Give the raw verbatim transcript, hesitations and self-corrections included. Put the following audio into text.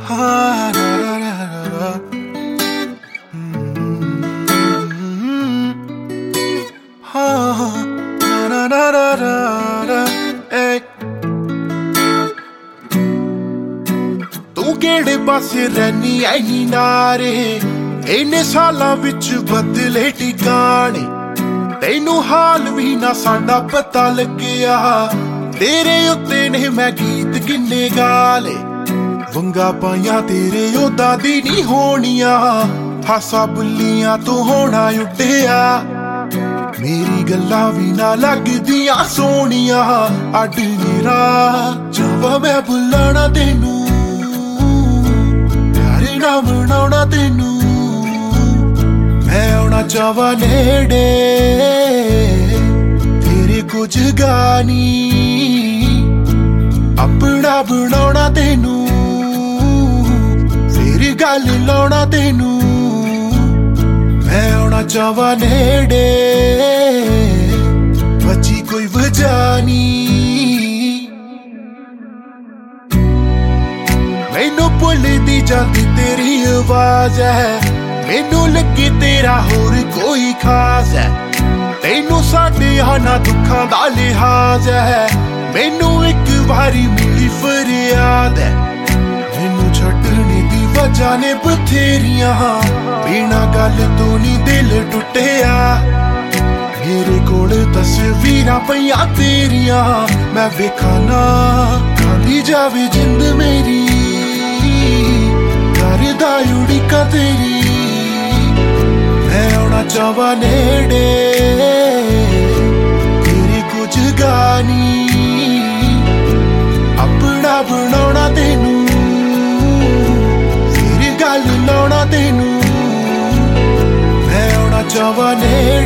Ha, da, da, da, da, da. Mm-hmm. Ha, da, da, da, da, da, da. Hey. ਤੂੰ ਕਿਹੜੇ ਪਾਸੇ ਰਹਿਨੀ ਐਨੀ ਨਾਰੇ ਇੰਨੇ ਸਾਲਾਂ ਵਿੱਚ ਬਦਲੇ ਟਿਕਾਣੇ ਤੈਨੂੰ ਹਾਲ ਵੀ ਨਾ ਸਾਡਾ ਪਤਾ ਲੱਗਿਆ ਤੇਰੇ ਉੱਤੇ ਨੇ ਮੈਂ ਗੀਤ ਕਿੰਨੇ ਗਾ ਲਏ ਵੰਗਾ ਪਾਈਆਂ ਤੇਰੇ ਉਦਾਂ ਦੀ ਨਹੀਂ ਹੋਣੀਆਂ ਹਾਸਾ ਬੁੱਲੀਆਂ ਤੂੰ ਹੋਣਾ ਉੱਡਿਆ ਮੇਰੀ ਗੱਲਾਂ ਵੀ ਨਾ ਲੱਗਦੀਆਂ ਸੋਹਣੀਆਂ ਅੱਡ ਮੇਰਾ ਚਾਹਾਂ ਮੈਂ ਬੁਲਾਣਾ ਤੈਨੂੰ ਪਿਆਰੇ ਨਾ ਬਣਾਉਣਾ ਤੈਨੂੰ ਮੈਂ ਆਉਣਾ ਚਾਹਾਂ ਨੇੜੇ ਤੇਰੇ ਕੁਝ ਗਾਨੀ ਆਪਣਾ ਬਣਾਉਣਾ ਤੈਨੂੰ ਫਿਰ ਗੱਲ ਲਾਉਣਾ ਤੈਨੂੰ ਮੈਂ ਆਉਣਾ ਚਾਹਾਂ ਨੇੜੇ ਬੱਚੀ ਕੋਈ ਵਜ੍ਹਾ ਨੀ ਮੈਨੂੰ ਭੁੱਲਦੀ ਜਾਂਦੀ ਤੇਰੀ ਆਵਾਜ਼ ਹੈ ਮੈਨੂੰ ਲੱਗੇ ਤੇਰਾ ਹੋਰ ਕੋਈ ਖਾਸ ਹੈ ਤੈਨੂੰ ਸਾਡੇ ਨਾ ਦੁੱਖਾਂ ਦਾ ਲਿਹਾਜ਼ ਹੈ ਮੈਨੂੰ ਇੱਕ ਵਾਰੀ ਮਿਲੀ ਫਰਿਆਦ ਹੈ ਮੈਨੂੰ ਛੱਡਣੇ ਦੀ ਵਜ੍ਹਾ ਨੇ ਬਥੇਰੀਆਂ ਬਿਨਾਂ ਗੱਲ ਤੋਂ ਨੀ ਦਿਲ ਟੁੱਟਿਆ ਮੇਰੇ ਕੋਲ ਤਸਵੀਰਾਂ ਪਈਆਂ ਤੇਰੀਆਂ ਮੈਂ ਵੇਖਾਂ ਨਾ ਖਾਲੀ ਜਾਵੇ ਜਿੰਦ ਮੇਰੀ ਕਰਦਾ ਉਡੀਕਾਂ ਤੇਰੀ ਮੈਂ ਆਉਣਾ ਚਾਹਾਂ ਨੇੜੇ ਤੇਰੇ ਕੁਝ ਗਾਨੀ ਆਪਣਾ ਬਣਾਉਣਾ ਤੈਨੂੰ ਫਿਰ ਗੱਲ ਲਾਉਣਾ ਤੈਨੂੰ ਮੈਂ ਆਉਣਾ ਚਾਹਾਂ ਨੇੜੇ